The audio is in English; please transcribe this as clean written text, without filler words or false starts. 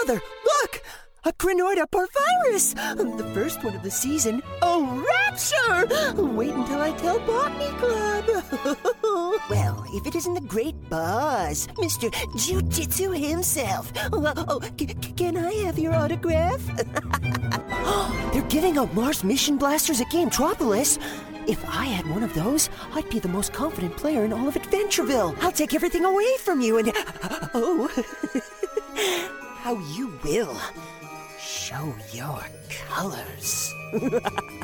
Father, look! A Crinoida parvirus! The first one of the season. Oh, rapture! Wait until I tell Botany Club. Well, if it isn't the great Buzz, Mr. Jiu-Jitsu himself. Can I have your autograph? They're giving out Mars Mission Blasters at Gametropolis. If I had one of those, I'd be the most confident player in all of Adventureville. I'll take everything away from you and... Oh, how you will. Show your colors.